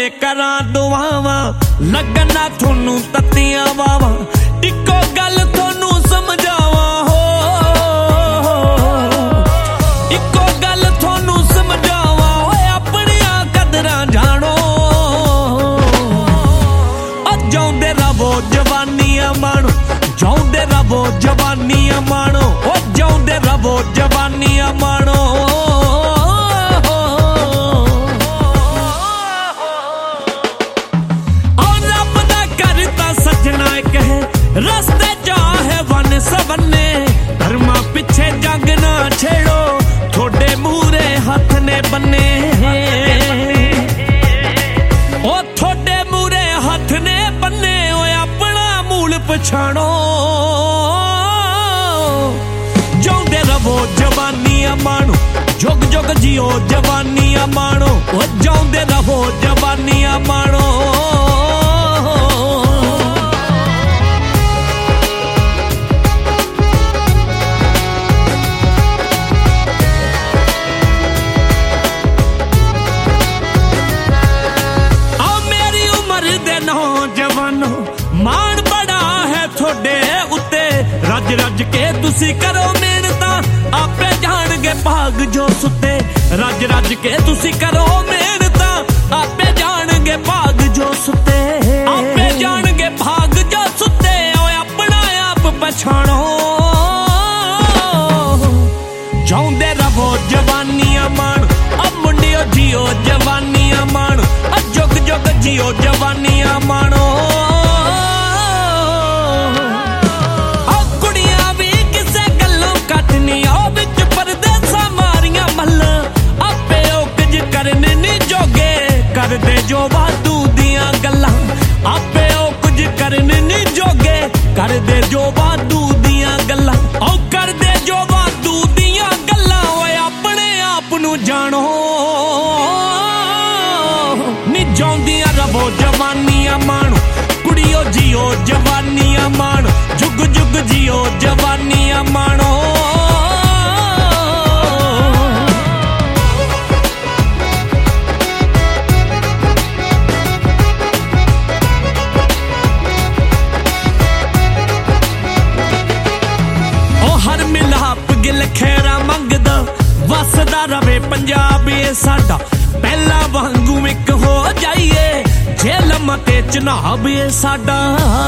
करा दुआवां लगना थोनू तत्तियां वावां इको गल थोनू समझावां हो इको गल थोनू समझावां ओए अपनियां कदरां जानो जाउंदे रवो जवानियां माणो जाउंदे रवो जवानियां माणो ओ जाउंदे रवो जवानियां माणो रस्ते चाहे वन सवन्ने धर्मा पिछे जंग ना छेड़ो थोड़े मूरे हाथ ने बन्ने ओ थोड़े मूरे हाथ ने बन्ने ओ अपना मूल पछाणो जाउंदे रवो जवानियां माणो जुग जुग जियो जवानियां माणो ओ जाउंदे रवो जवानियां माणो मान बड़ा है थोड़े उत्ते रज रज के तुसी करो मेहनता आपे जाणगे भाग जो सुते रज रज के तुसी करो मेहनता आपे जाणगे भाग जो सुते आपे जाणगे भाग जो सुते ओए अपना आप पछाणो जाउंदे रवो जवानियां माणो अब मुंडियो जियो जवानियां माणो अब जुग जुग जियो जवानियां माणो करदे जो वादू दियां गल्लां आपे ओ कुछ करने नी जोगे करदे जो वादू दियां गल्लां ओ करदे जो वादू दियां गल्लां ओए अपने आप नू जानो नी जाउंदियां रवो जवानियां माणो कुड़ियो जियो जवानियां माणो जुग जुग जियो जवानियां माणो खैरा मंगदा वसदा रवे पंजाब ये साडा पहला वांगू एक हो जाइए झेलम ते चनाब ये साडा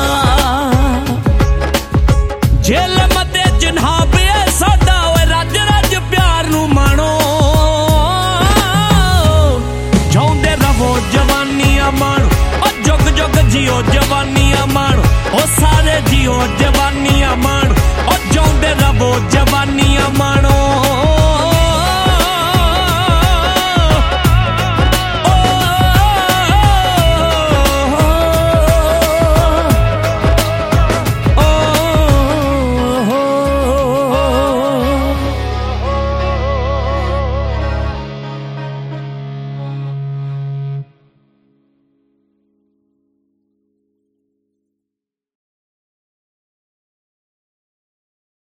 झेलम ते चनाब ये साडा ओए रज रज प्यार नू माणो जाउंदे रवो जवानियां माणो ओ जुग जुग जियो जवानियां माणो ओ सारे जियो जवानियां माणो ओ जाउंदे रवो जवानियां माणो